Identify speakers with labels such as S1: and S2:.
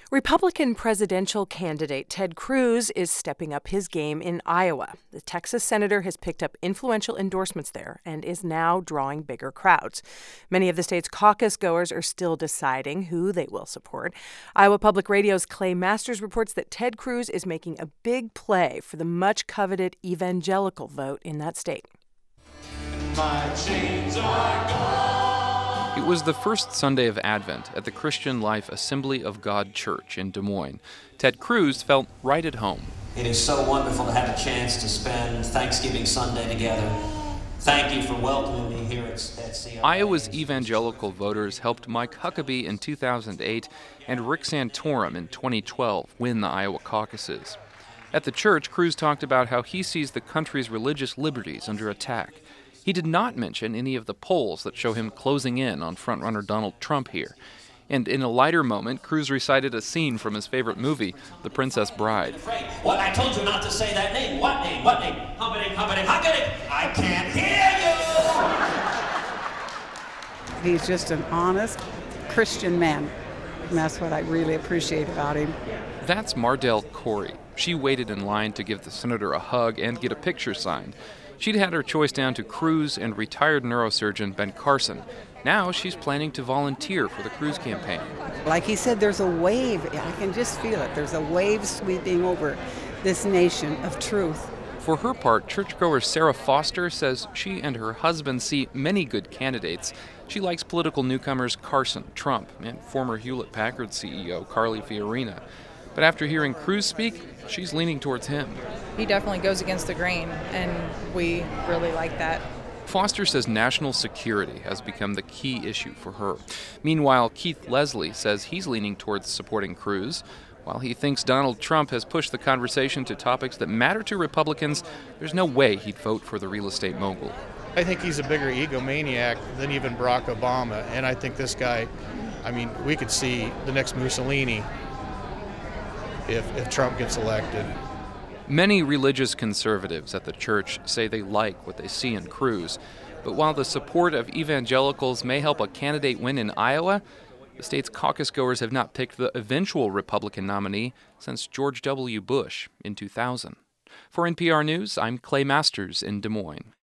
S1: Republican presidential candidate Ted Cruz is stepping up his game in Iowa. The Texas senator has picked up influential endorsements there and is now drawing bigger crowds. Many of the state's caucus goers are still deciding who they will support. Iowa Public Radio's Clay Masters reports that Ted Cruz is making a big play for the much-coveted evangelical vote in that state.
S2: My chains are gone.
S3: It was the first Sunday of Advent at the Christian Life Assembly of God Church in Des Moines. Ted Cruz felt right at home.
S4: It is so wonderful to have a chance to spend Thanksgiving Sunday together. Thank you for welcoming me here at CLA.
S3: Iowa's evangelical voters helped Mike Huckabee in 2008 and Rick Santorum in 2012 win the Iowa caucuses. At the church, Cruz talked about how he sees the country's religious liberties under attack. He did not mention any of the polls that show him closing in on frontrunner Donald Trump here. And in a lighter moment, Cruz recited a scene from his favorite movie, The Princess Bride.
S4: What? I told you not to say that name. What name? What name? Humperdinck, Humperdinck, Humperdinck. I can't hear you!
S5: He's just an honest Christian man, and that's what I really appreciate about him.
S3: That's Mardell Corey. She waited in line to give the senator a hug and get a picture signed. She'd had her choice down to Cruz and retired neurosurgeon Ben Carson. Now she's planning to volunteer for the Cruz campaign.
S5: Like he said, there's a wave. I can just feel it. There's a wave sweeping over this nation of truth.
S3: For her part, churchgoer Sarah Foster says she and her husband see many good candidates. She likes political newcomers Carson, Trump, and former Hewlett-Packard CEO Carly Fiorina. But after hearing Cruz speak, she's leaning towards him.
S6: He definitely goes against the grain, and we really like that.
S3: Foster says national security has become the key issue for her. Meanwhile, Keith Leslie says he's leaning towards supporting Cruz. While he thinks Donald Trump has pushed the conversation to topics that matter to Republicans, there's no way he'd vote for the real estate mogul.
S7: I think he's a bigger egomaniac than even Barack Obama, and I think this guy, we could see the next Mussolini if Trump gets elected.
S3: Many religious conservatives at the church say they like what they see in Cruz. But while the support of evangelicals may help a candidate win in Iowa, the state's caucus goers have not picked the eventual Republican nominee since George W. Bush in 2000. For NPR News, I'm Clay Masters in Des Moines.